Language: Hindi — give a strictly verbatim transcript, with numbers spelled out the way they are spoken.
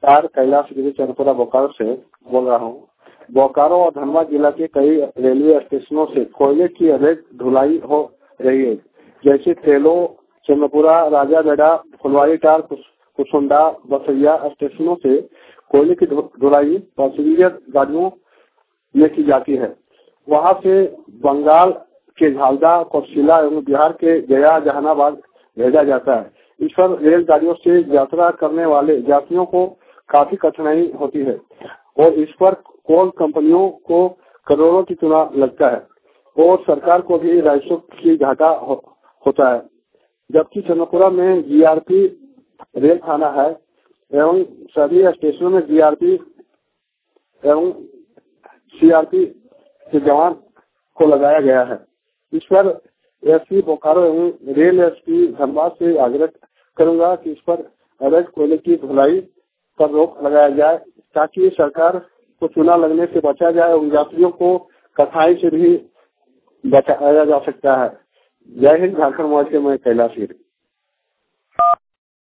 नमस्कार, कैलाश गिरी चंदपुरा बोकारो से बोल रहा हूँ। बोकारो और धनबाद जिला के कई रेलवे स्टेशनों से कोयले की अवैध ढुलाई हो रही है, जैसे तेलो, चंदपुरा, राजागढ़ा, फुलवारी टार, कुसुंडा, बसैया स्टेशनों से कोयले की ढुलाई पैसेंजर गाड़ियों में की जाती है। वहां से बंगाल के झालदा, कौशला एवं बिहार के गया, जहानाबाद भेजा जाता है। इस पर रेलगाड़ियों से यात्रा करने वाले यात्रियों को काफी कठिनाई होती है और इस पर कोल कंपनियों को करोड़ों की चुना लगता है और सरकार को भी राजस्व की घाटा हो, होता है। जबकि चंदपुरा में जीआरपी रेल थाना है एवं सभी स्टेशनों में जीआरपी एवं सीआरपी के जवान को लगाया गया है। इस पर एसपी बोकारो एवं रेल एसपी धनबाद से आग्रह करूंगा कि इस पर अवैध कोयले की ढुलाई पर रोक लगाया जाए, ताकि सरकार को चूना लगने से बचा जाए और यात्रियों को कठिनाई से भी बचाया जा सकता है। जय हिंद, झारखंड मोर्चे में कैलाश गिरी।